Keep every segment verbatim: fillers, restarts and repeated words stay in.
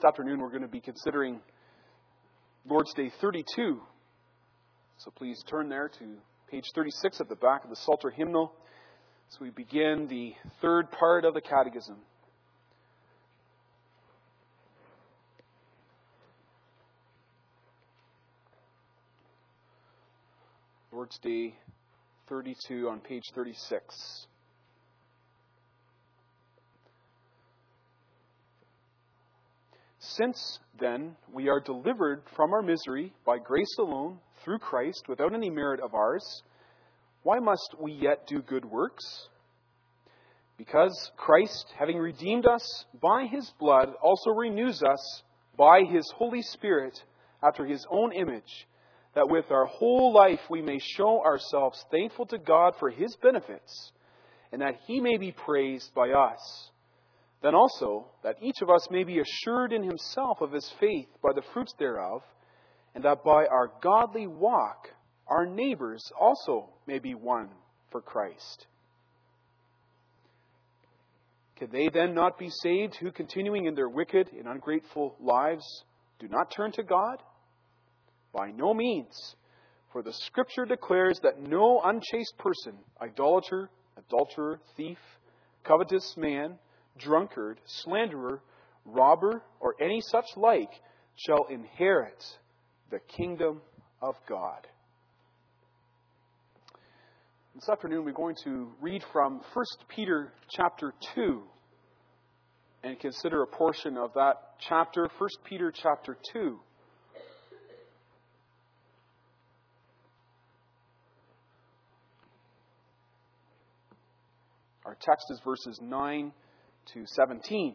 This afternoon we're going to be considering Lord's Day thirty-two. So please turn there to page thirty-six at the back of the Psalter hymnal as we begin the third part of the Catechism. Lord's Day thirty-two on page thirty-six. Since, then, we are delivered from our misery by grace alone, through Christ, without any merit of ours, why must we yet do good works? Because Christ, having redeemed us by His blood, also renews us by His Holy Spirit after His own image, that with our whole life we may show ourselves thankful to God for His benefits, and that He may be praised by us. Then also, that each of us may be assured in himself of his faith by the fruits thereof, and that by our godly walk our neighbors also may be won for Christ. Can they then not be saved who, continuing in their wicked and ungrateful lives, do not turn to God? By no means. For the Scripture declares that no unchaste person, idolater, adulterer, thief, covetous man, drunkard, slanderer, robber, or any such like shall inherit the kingdom of God. This afternoon we're going to read from First Peter chapter two and consider a portion of that chapter, First Peter chapter two. Our text is verses nine to seventeen.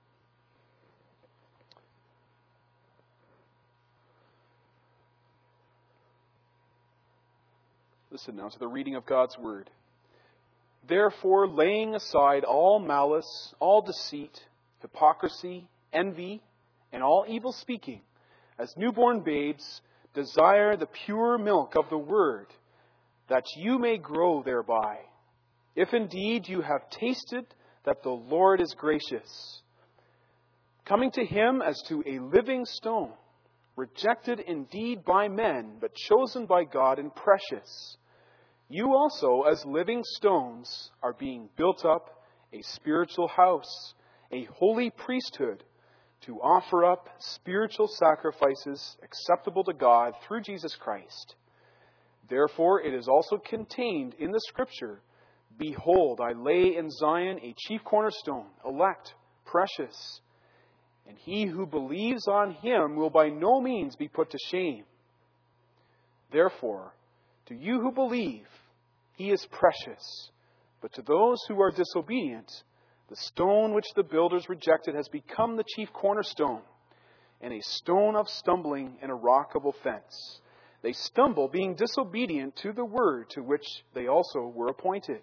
Listen now to the reading of God's Word. Therefore, laying aside all malice, all deceit, hypocrisy, envy, and all evil speaking, as newborn babes, desire the pure milk of the Word, that you may grow thereby, if indeed you have tasted that the Lord is gracious, coming to Him as to a living stone, rejected indeed by men, but chosen by God and precious. You also, as living stones, are being built up a spiritual house, a holy priesthood, to offer up spiritual sacrifices acceptable to God through Jesus Christ. Therefore, it is also contained in the Scripture, Behold, I lay in Zion a chief cornerstone, elect, precious, and he who believes on Him will by no means be put to shame. Therefore, to you who believe, He is precious, but to those who are disobedient, the stone which the builders rejected has become the chief cornerstone, and a stone of stumbling and a rock of offense. They stumble, being disobedient to the word to which they also were appointed.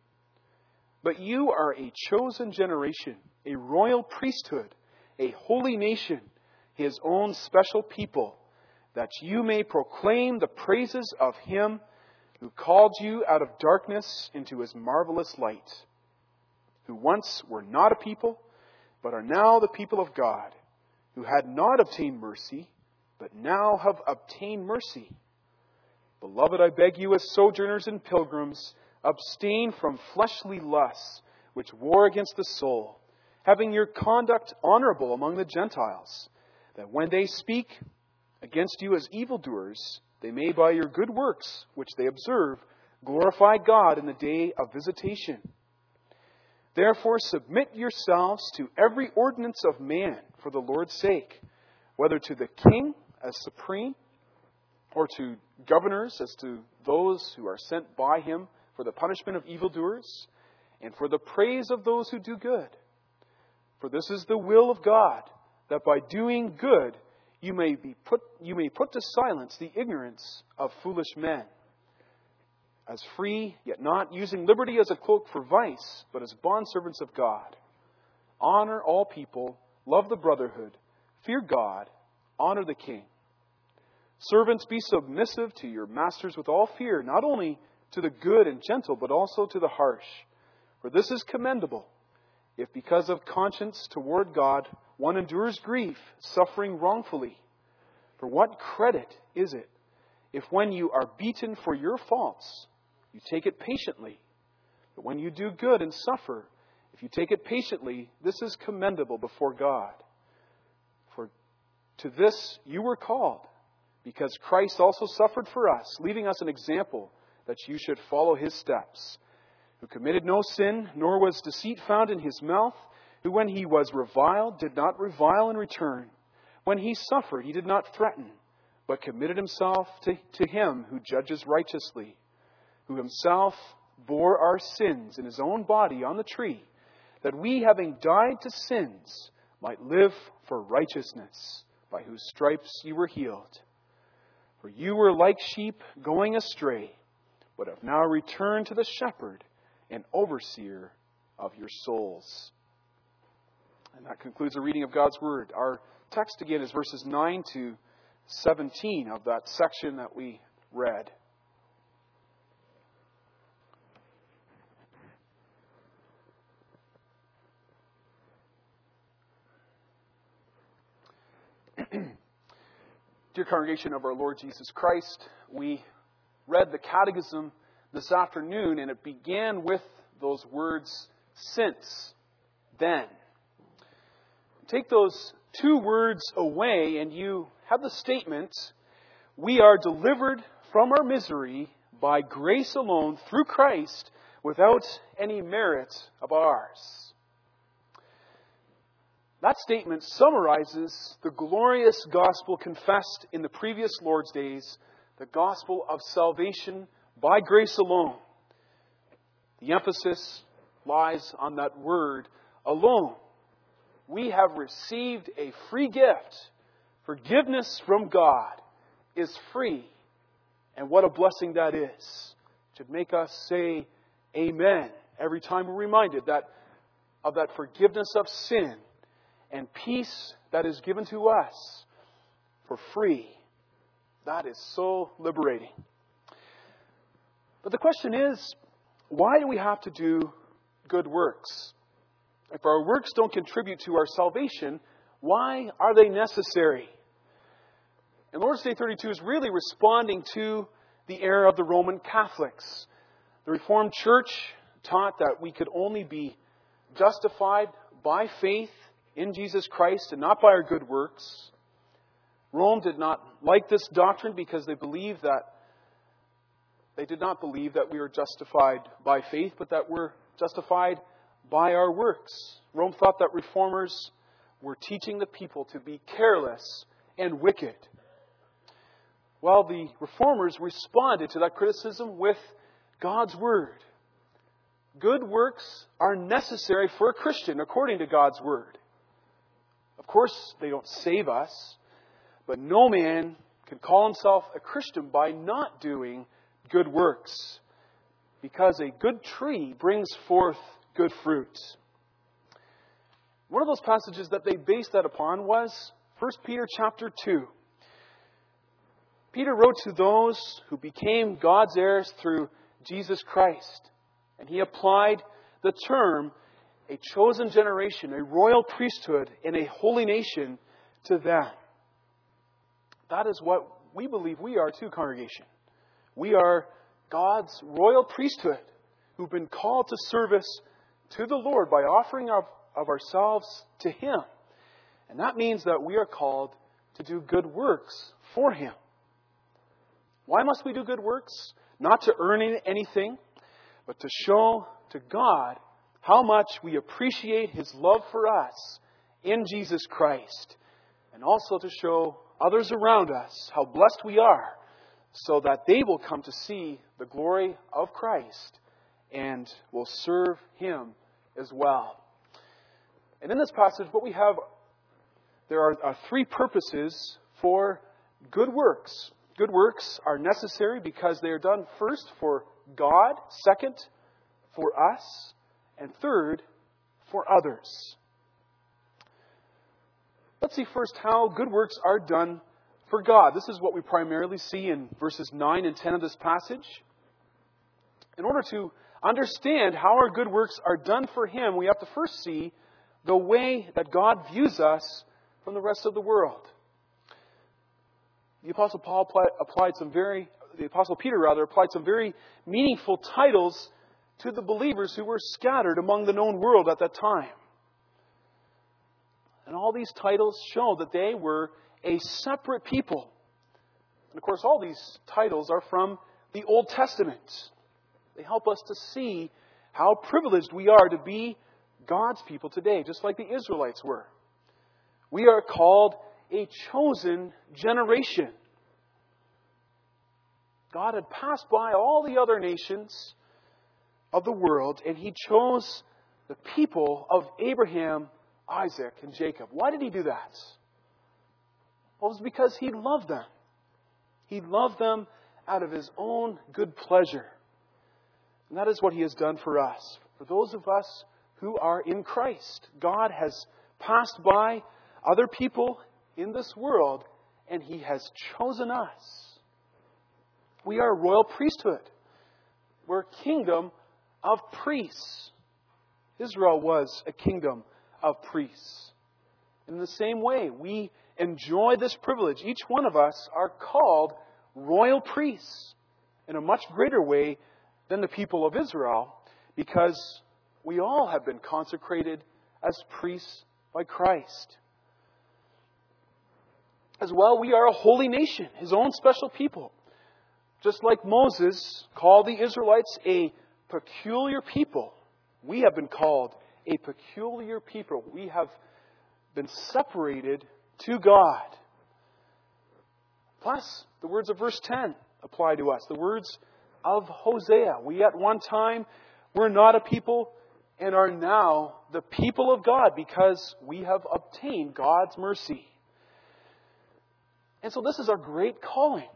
But you are a chosen generation, a royal priesthood, a holy nation, His own special people, that you may proclaim the praises of Him who called you out of darkness into His marvelous light, who once were not a people, but are now the people of God, who had not obtained mercy, but now have obtained mercy. Beloved, I beg you, as sojourners and pilgrims, abstain from fleshly lusts, which war against the soul, having your conduct honorable among the Gentiles, that when they speak against you as evildoers, they may by your good works, which they observe, glorify God in the day of visitation. Therefore submit yourselves to every ordinance of man for the Lord's sake, whether to the king as supreme, or to governors as to those who are sent by him for the punishment of evildoers, and for the praise of those who do good. For this is the will of God, that by doing good you may be put you may put to silence the ignorance of foolish men. As free, yet not using liberty as a cloak for vice, but as bondservants of God. Honor all people, love the brotherhood, fear God, honor the king. Servants, be submissive to your masters with all fear, not only to the good and gentle, but also to the harsh. For this is commendable, if because of conscience toward God one endures grief, suffering wrongfully. For what credit is it if when you are beaten for your faults, you take it patiently? But when you do good and suffer, if you take it patiently, this is commendable before God. For to this you were called, because Christ also suffered for us, leaving us an example that you should follow His steps, who committed no sin, nor was deceit found in His mouth, who when He was reviled did not revile in return. When He suffered, He did not threaten, but committed Himself to, to Him who judges righteously, who Himself bore our sins in His own body on the tree, that we, having died to sins, might live for righteousness, by whose stripes you were healed. For you were like sheep going astray, but have now returned to the shepherd and overseer of your souls. And that concludes the reading of God's Word. Our text again is verses nine to seventeen of that section that we read. Dear congregation of our Lord Jesus Christ, we read the Catechism this afternoon, and it began with those words, since, then. Take those two words away and you have the statement, we are delivered from our misery by grace alone through Christ without any merit of ours. That statement summarizes the glorious gospel confessed in the previous Lord's days, the gospel of salvation by grace alone. The emphasis lies on that word, alone. We have received a free gift. Forgiveness from God is free. And what a blessing that is. It should make us say amen every time we're reminded that of that forgiveness of sin and peace that is given to us for free. That is so liberating. But the question is, why do we have to do good works? If our works don't contribute to our salvation, why are they necessary? And Lord's Day thirty-two is really responding to the error of the Roman Catholics. The Reformed Church taught that we could only be justified by faith in Jesus Christ and not by our good works. Rome did not like this doctrine because they believed that they did not believe that we were justified by faith, but that we're justified by our works. Rome thought that reformers were teaching the people to be careless and wicked. Well, the reformers responded to that criticism with God's Word. Good works are necessary for a Christian according to God's Word. Of course, they don't save us, but no man can call himself a Christian by not doing good works, because a good tree brings forth good fruit. One of those passages that they based that upon was First Peter chapter two. Peter wrote to those who became God's heirs through Jesus Christ, and he applied the term a chosen generation, a royal priesthood, and a holy nation to them. That is what we believe we are too, congregation. We are God's royal priesthood who've been called to service to the Lord by offering of, of ourselves to Him. And that means that we are called to do good works for Him. Why must we do good works? Not to earn anything, but to show to God how much we appreciate His love for us in Jesus Christ. And also to show others around us how blessed we are, so that they will come to see the glory of Christ and will serve Him as well. And in this passage, what we have, there are, are three purposes for good works. Good works are necessary because they are done first for God, second, for us, and third, for others. Let's see first how good works are done for God. This is what we primarily see in verses nine and ten of this passage. In order to understand how our good works are done for Him, we have to first see the way that God views us from the rest of the world. The Apostle Paul applied, applied some very, the Apostle Peter rather, applied some very meaningful titles to the believers who were scattered among the known world at that time. And all these titles show that they were a separate people. And of course, all these titles are from the Old Testament. They help us to see how privileged we are to be God's people today, just like the Israelites were. We are called a chosen generation. God had passed by all the other nations of the world, and He chose the people of Abraham, Isaac, and Jacob. Why did He do that? Well, it was because He loved them. He loved them out of His own good pleasure. And that is what He has done for us. For those of us who are in Christ, God has passed by other people in this world, and He has chosen us. We are a royal priesthood. We're a kingdom of priests. Israel was a kingdom of priests. In the same way, we enjoy this privilege. Each one of us are called royal priests in a much greater way than the people of Israel, because we all have been consecrated as priests by Christ. As well, we are a holy nation, His own special people. Just like Moses called the Israelites a peculiar people, we have been called a peculiar people. We have been separated to God. Plus, the words of verse ten apply to us. The words of Hosea. We at one time were not a people and are now the people of God because we have obtained God's mercy. And so this is our great calling.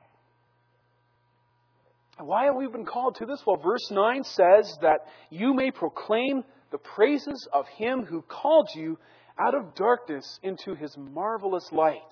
And why have we been called to this? Well, verse nine says that you may proclaim the praises of Him who called you out of darkness into His marvelous light.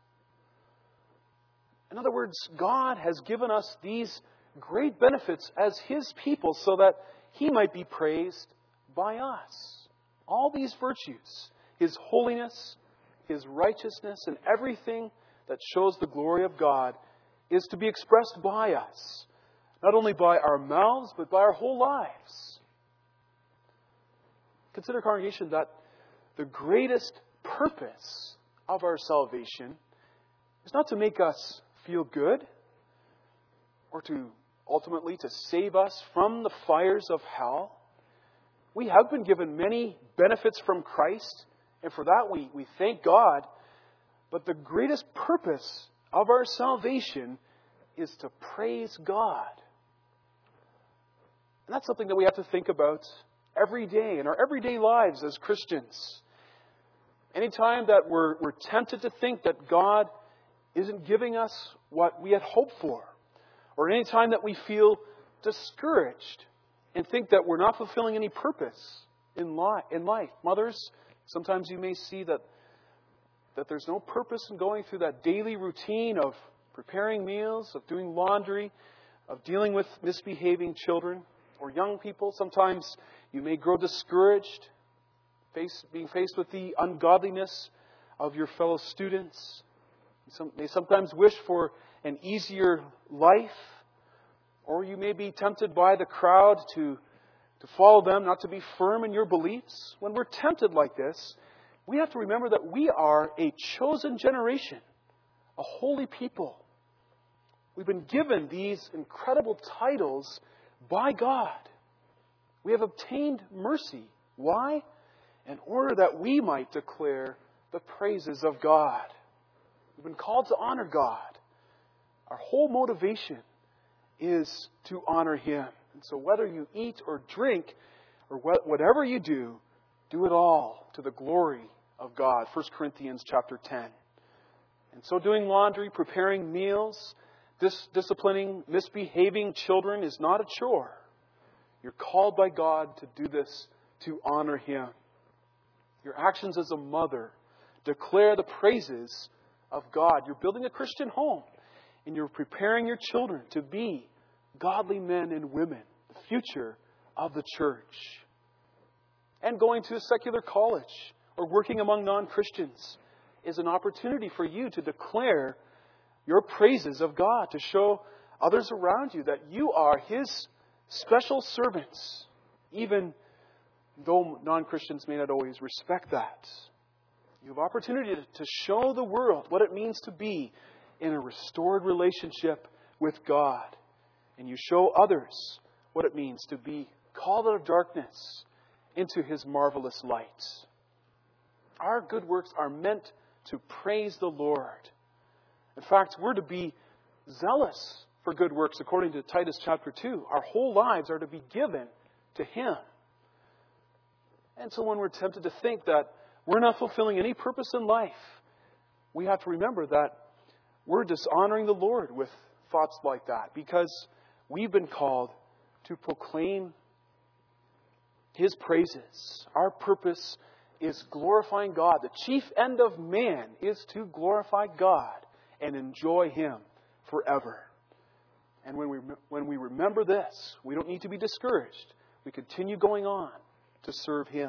In other words, God has given us these great benefits as His people so that He might be praised by us. All these virtues, His holiness, His righteousness, and everything that shows the glory of God is to be expressed by us. Not only by our mouths, but by our whole lives. Consider, congregation, that the greatest purpose of our salvation is not to make us feel good or to ultimately to save us from the fires of hell. We have been given many benefits from Christ, and for that we, we thank God. But the greatest purpose of our salvation is to praise God. And that's something that we have to think about every day in our everyday lives as Christians. Anytime that we're, we're tempted to think that God isn't giving us what we had hoped for, or anytime that we feel discouraged and think that we're not fulfilling any purpose in life, in life. Mothers, sometimes you may see that, that there's no purpose in going through that daily routine of preparing meals, of doing laundry, of dealing with misbehaving children. Or young people, sometimes you may grow discouraged, face, being faced with the ungodliness of your fellow students. You may sometimes wish for an easier life, or you may be tempted by the crowd to, to follow them, not to be firm in your beliefs. When we're tempted like this, we have to remember that we are a chosen generation, a holy people. We've been given these incredible titles by God. We have obtained mercy. Why? In order that we might declare the praises of God. We've been called to honor God. Our whole motivation is to honor Him. And so whether you eat or drink or whatever you do, do it all to the glory of God. First Corinthians chapter ten. And so doing laundry, preparing meals, Dis- disciplining, misbehaving children is not a chore. You're called by God to do this to honor Him. Your actions as a mother declare the praises of God. You're building a Christian home, and you're preparing your children to be godly men and women, the future of the church. And going to a secular college or working among non-Christians is an opportunity for you to declare your praises of God, to show others around you that you are His special servants, even though non-Christians may not always respect that. You have opportunity to show the world what it means to be in a restored relationship with God. And you show others what it means to be called out of darkness into His marvelous light. Our good works are meant to praise the Lord. In fact, we're to be zealous for good works according to Titus chapter two. Our whole lives are to be given to Him. And so when we're tempted to think that we're not fulfilling any purpose in life, we have to remember that we're dishonoring the Lord with thoughts like that, because we've been called to proclaim His praises. Our purpose is glorifying God. The chief end of man is to glorify God and enjoy Him forever. And when we, when we remember this, we don't need to be discouraged. We continue going on to serve Him.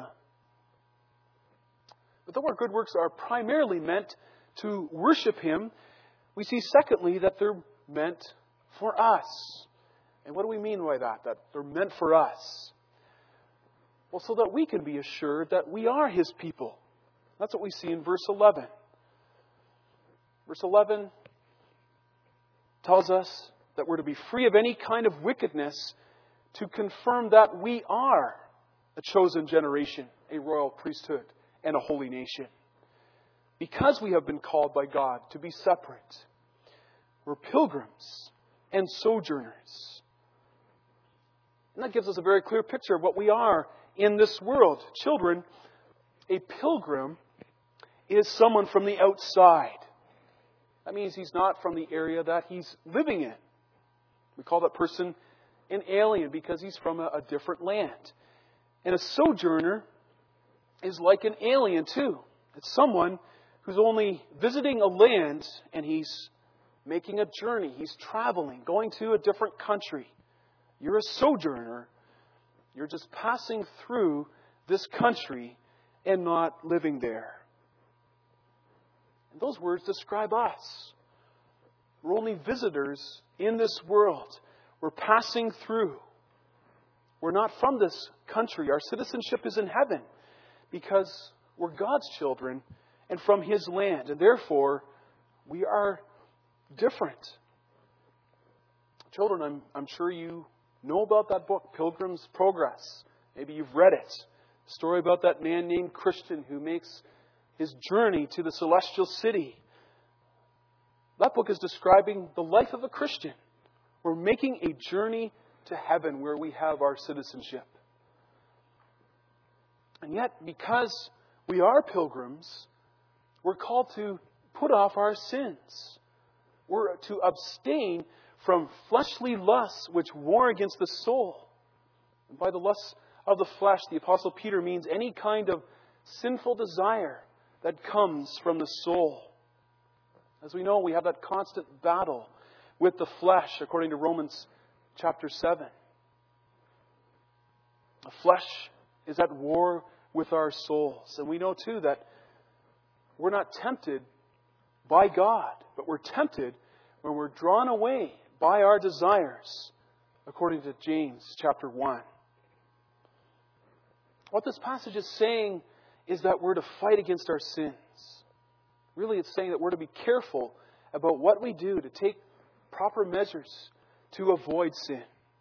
But though our good works are primarily meant to worship Him, we see secondly that they're meant for us. And what do we mean by that? That they're meant for us? Well, so that we can be assured that we are His people. That's what we see in verse eleven. Verse eleven tells us that we're to be free of any kind of wickedness, to confirm that we are a chosen generation, a royal priesthood, and a holy nation. Because we have been called by God to be separate, we're pilgrims and sojourners. And that gives us a very clear picture of what we are in this world. Children, a pilgrim is someone from the outside. That means he's not from the area that he's living in. We call that person an alien because he's from a, a different land. And a sojourner is like an alien too. It's someone who's only visiting a land and he's making a journey. He's traveling, going to a different country. You're a sojourner. You're just passing through this country and not living there. And those words describe us. We're only visitors in this world. We're passing through. We're not from this country. Our citizenship is in heaven because we're God's children and from His land. And therefore, we are different. Children, I'm, I'm sure you know about that book, Pilgrim's Progress. Maybe you've read it. A story about that man named Christian who makes his journey to the celestial city. That book is describing the life of a Christian. We're making a journey to heaven where we have our citizenship. And yet, because we are pilgrims, we're called to put off our sins. We're to abstain from fleshly lusts which war against the soul. And by the lusts of the flesh, the Apostle Peter means any kind of sinful desire that comes from the soul. As we know, we have that constant battle with the flesh, according to Romans chapter seven. The flesh is at war with our souls. And we know too that we're not tempted by God, but we're tempted when we're drawn away by our desires, according to James chapter one. What this passage is saying is that we're to fight against our sins. Really, it's saying that we're to be careful about what we do to take proper measures to avoid sin.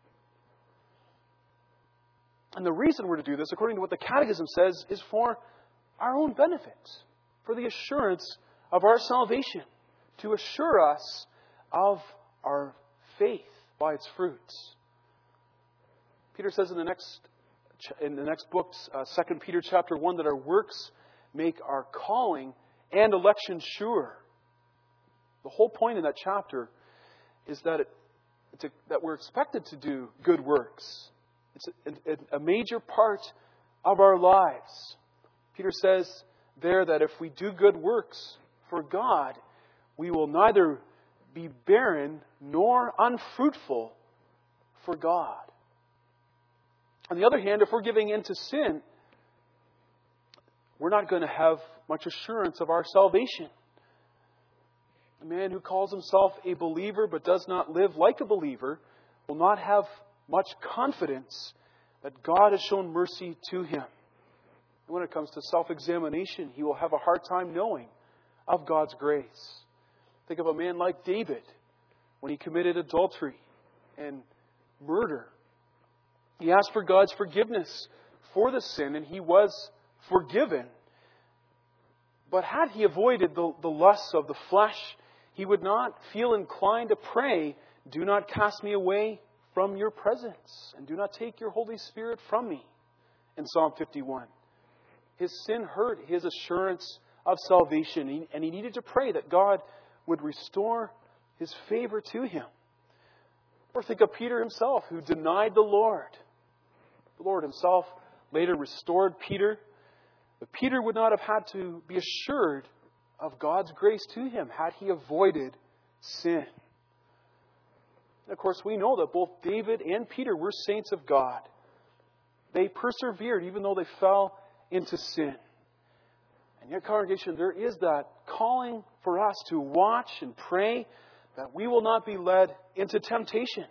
And the reason we're to do this, according to what the Catechism says, is for our own benefit, for the assurance of our salvation, to assure us of our faith by its fruits. Peter says in the next in the next book, uh, Second Peter chapter one, that our works make our calling and election sure. The whole point in that chapter is that it, it's a, that we're expected to do good works. It's a, a major part of our lives. Peter says there that if we do good works for God, we will neither be barren nor unfruitful for God. On the other hand, if we're giving in to sin, we're not going to have much assurance of our salvation. A man who calls himself a believer but does not live like a believer will not have much confidence that God has shown mercy to him. And when it comes to self-examination, he will have a hard time knowing of God's grace. Think of a man like David when he committed adultery and murder. He asked for God's forgiveness for the sin, and he was forgiven. But had he avoided the, the lusts of the flesh, he would not feel inclined to pray, "Do not cast me away from your presence, and do not take your Holy Spirit from me," in Psalm fifty-one. His sin hurt his assurance of salvation, and he needed to pray that God would restore His favor to him. Or think of Peter himself, who denied the Lord. The Lord Himself later restored Peter. But Peter would not have had to be assured of God's grace to him had he avoided sin. And of course, we know that both David and Peter were saints of God. They persevered even though they fell into sin. And yet, congregation, there is that calling for us to watch and pray that we will not be led into temptation.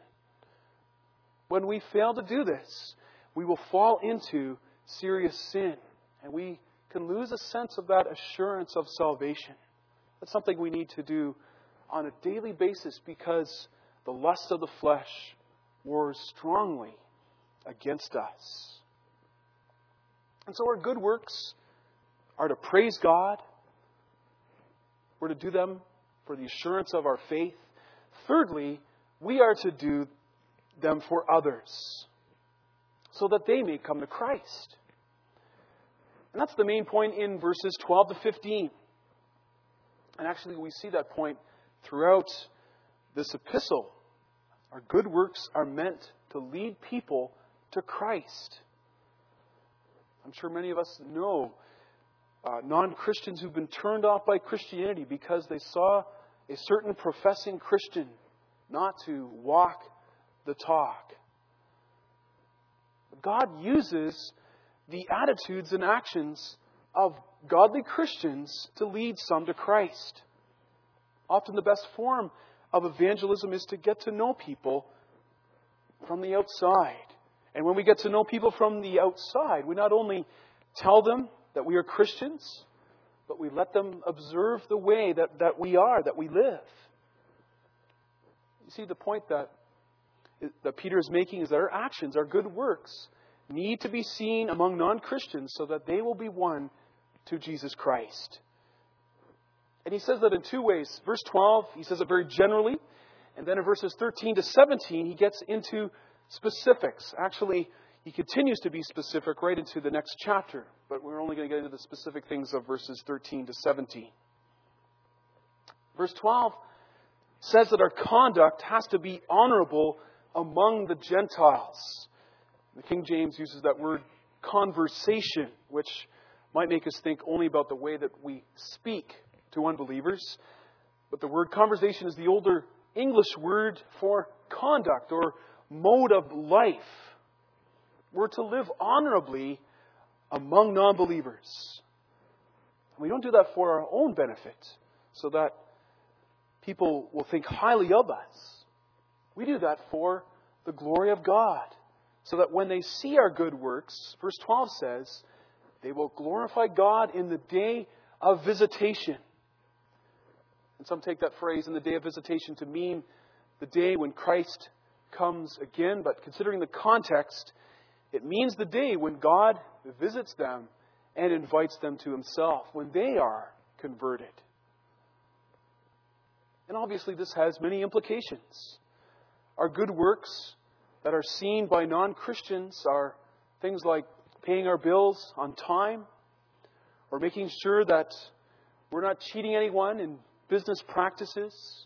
When we fail to do this, we will fall into serious sin. And we can lose a sense of that assurance of salvation. That's something we need to do on a daily basis because the lust of the flesh wars strongly against us. And so our good works are to praise God. We're to do them for the assurance of our faith. Thirdly, we are to do them for others so that they may come to Christ. And that's the main point in verses twelve to fifteen. And actually we see that point throughout this epistle. Our good works are meant to lead people to Christ. I'm sure many of us know uh, non-Christians who've been turned off by Christianity because they saw a certain professing Christian not to walk the talk. God uses the attitudes and actions of godly Christians to lead some to Christ. Often the best form of evangelism is to get to know people from the outside. And when we get to know people from the outside, we not only tell them that we are Christians, but we let them observe the way that, that we are, that we live. You see, the point that, that Peter is making is that our actions, our good works, need to be seen among non-Christians so that they will be won to Jesus Christ. And he says that in two ways. Verse twelve, he says it very generally. And then in verses thirteen to seventeen, he gets into specifics. Actually, he continues to be specific right into the next chapter. But we're only going to get into the specific things of verses thirteen to seventeen. Verse twelve says that our conduct has to be honorable among the Gentiles. The King James uses that word conversation, which might make us think only about the way that we speak to unbelievers. But the word conversation is the older English word for conduct or mode of life. We're to live honorably among non-believers. We don't do that for our own benefit, so that people will think highly of us. We do that for the glory of God, so that when they see our good works, verse twelve says, they will glorify God in the day of visitation. And some take that phrase, in the day of visitation, to mean the day when Christ comes again. But considering the context, it means the day when God visits them and invites them to Himself, when they are converted. And obviously this has many implications. Our good works that are seen by non-Christians are things like paying our bills on time, or making sure that we're not cheating anyone in business practices.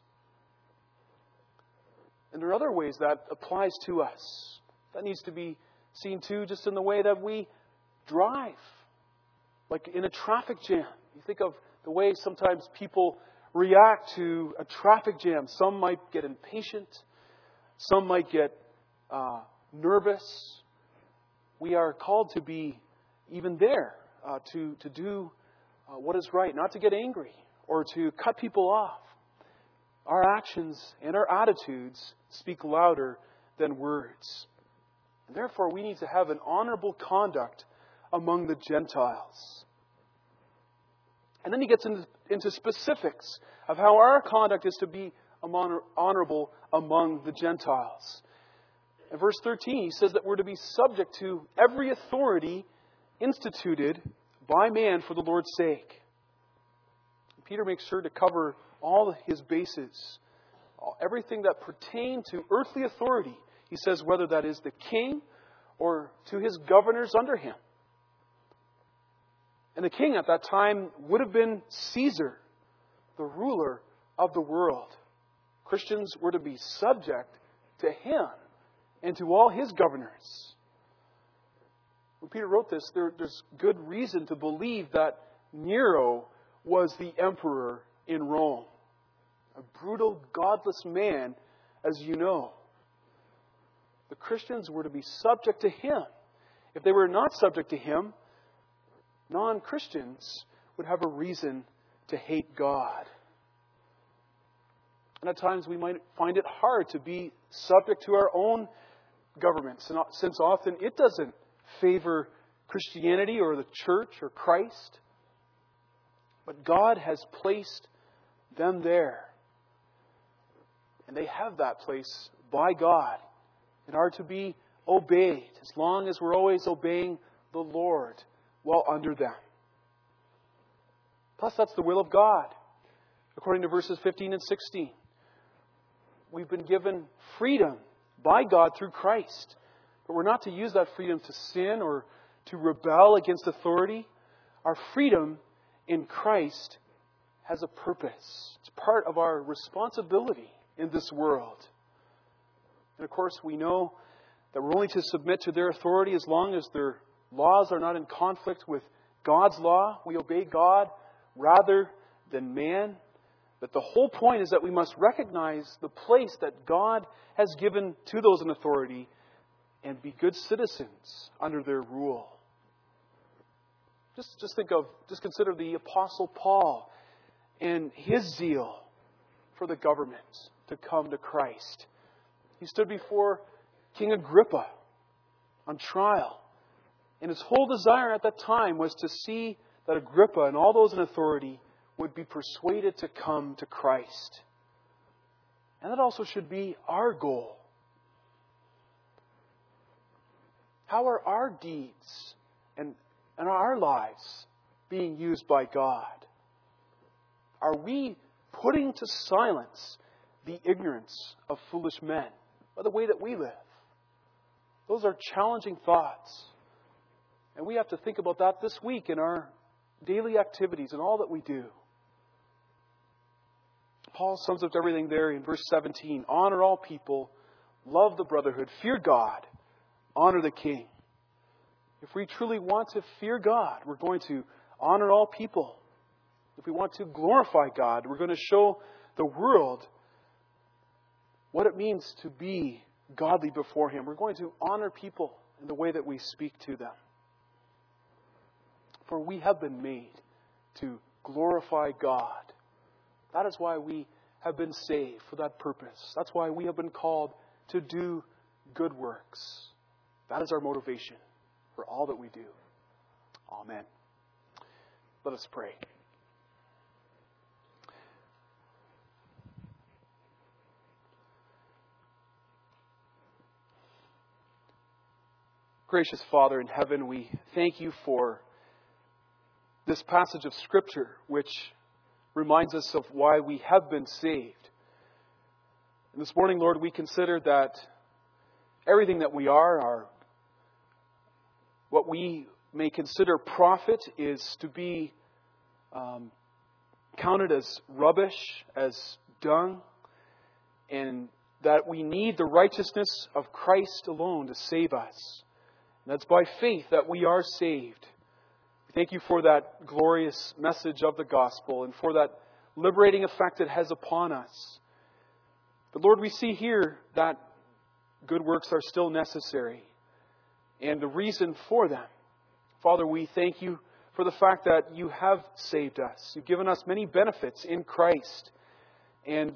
And there are other ways that applies to us. That needs to be seen too, just in the way that we drive. Like in a traffic jam. You think of the way sometimes people react to a traffic jam. Some might get impatient. Some might get uh, nervous. We are called to be even there, uh, to, to do uh, what is right, not to get angry or to cut people off. Our actions and our attitudes speak louder than words. And therefore, we need to have an honorable conduct among the Gentiles. And then he gets into, into specifics of how our conduct is to be among, honorable among the Gentiles. In verse thirteen, he says that we're to be subject to every authority instituted by man for the Lord's sake. Peter makes sure to cover all his bases, everything that pertained to earthly authority. He says whether that is the king or to his governors under him. And the king at that time would have been Caesar, the ruler of the world. Christians were to be subject to him and to all his governors. When Peter wrote this, there, there's good reason to believe that Nero was the emperor in Rome. A brutal, godless man, as you know. The Christians were to be subject to him. If they were not subject to him, non-Christians would have a reason to hate God. And at times we might find it hard to be subject to our own governments, since often it doesn't favor Christianity or the church or Christ. But God has placed them there. And they have that place by God and are to be obeyed as long as we're always obeying the Lord while under them. Plus, that's the will of God. According to verses fifteen and sixteen, we've been given freedom by God through Christ. But we're not to use that freedom to sin or to rebel against authority. Our freedom in Christ has a purpose. It's part of our responsibility in this world. And of course, we know that we're only to submit to their authority as long as their laws are not in conflict with God's law. We obey God rather than man. But the whole point is that we must recognize the place that God has given to those in authority and be good citizens under their rule. Just, just think of, just consider the Apostle Paul and his zeal for the government to come to Christ. He stood before King Agrippa on trial. And his whole desire at that time was to see that Agrippa and all those in authority would be persuaded to come to Christ. And that also should be our goal. How are our deeds and, and our lives being used by God? Are we putting to silence the ignorance of foolish men by the way that we live? Those are challenging thoughts. And we have to think about that this week in our daily activities and all that we do. Paul sums up everything there in verse seventeen. Honor all people, love the brotherhood, fear God, honor the king. If we truly want to fear God, we're going to honor all people. If we want to glorify God, we're going to show the world what it means to be godly before Him. We're going to honor people in the way that we speak to them. For we have been made to glorify God. That is why we have been saved, for that purpose. That's why we have been called to do good works. That is our motivation for all that we do. Amen. Let us pray. Gracious Father in heaven, we thank you for this passage of Scripture, which reminds us of why we have been saved. And this morning, Lord, we consider that everything that we are, our, what we may consider profit, is to be um, counted as rubbish, as dung, and that we need the righteousness of Christ alone to save us. And that's by faith that we are saved. Thank you for that glorious message of the gospel and for that liberating effect it has upon us. But Lord, we see here that good works are still necessary and the reason for them. Father, we thank you for the fact that you have saved us. You've given us many benefits in Christ. And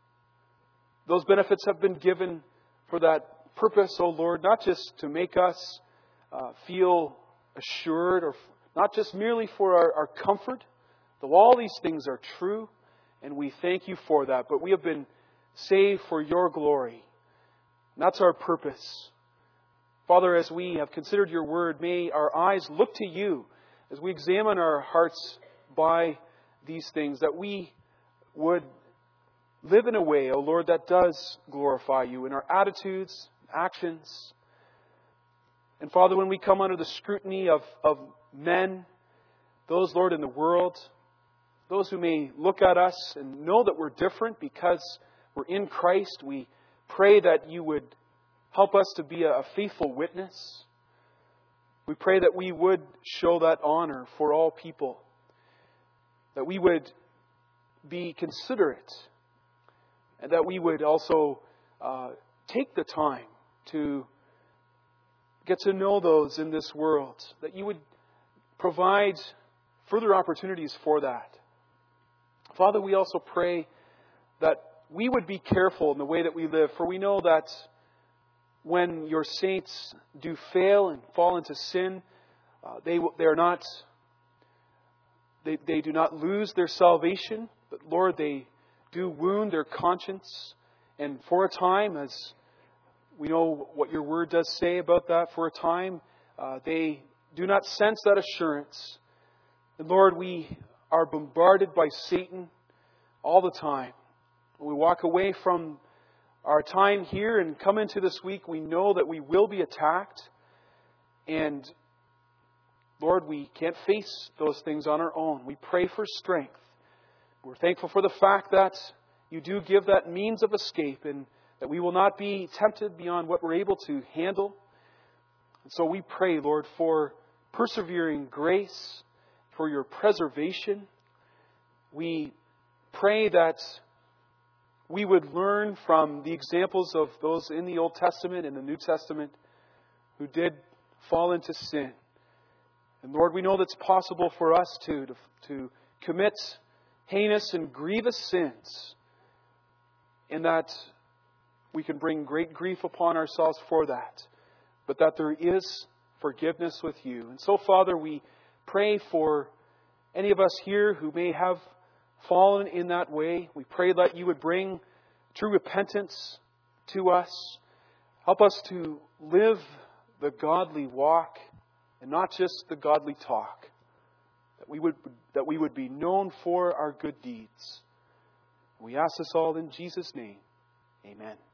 those benefits have been given for that purpose, O Lord, not just to make us uh, feel assured, or f- not just merely for our, our comfort, though all these things are true, and we thank you for that, but we have been saved for your glory. And that's our purpose. Father, as we have considered your word, may our eyes look to you as we examine our hearts by these things, that we would live in a way, O Lord, that does glorify you in our attitudes, actions. And Father, when we come under the scrutiny of, of men, those, Lord, in the world, those who may look at us and know that we're different because we're in Christ, we pray that you would help us to be a faithful witness. We pray that we would show that honor for all people, that we would be considerate, and that we would also uh, take the time to get to know those in this world, that you would provide further opportunities for that. Father, we also pray that we would be careful in the way that we live, for we know that when your saints do fail and fall into sin, uh, they they are not they they do not lose their salvation, but Lord, they do wound their conscience, and for a time, as we know what your word does say about that, for a time uh, they do not sense that assurance. And Lord, we are bombarded by Satan all the time. When we walk away from our time here and come into this week, we know that we will be attacked. And Lord, we can't face those things on our own. We pray for strength. We're thankful for the fact that you do give that means of escape, and that we will not be tempted beyond what we're able to handle. And so we pray, Lord, for persevering grace, for your preservation. We pray that we would learn from the examples of those in the Old Testament and the New Testament who did fall into sin. And Lord, we know that it's possible for us too to, to commit heinous and grievous sins, and that we can bring great grief upon ourselves for that, but that there is forgiveness with you. And so, Father, we pray for any of us here who may have fallen in that way. We pray that you would bring true repentance to us. Help us to live the godly walk and not just the godly talk. That we would, that we would be known for our good deeds. We ask this all in Jesus' name. Amen.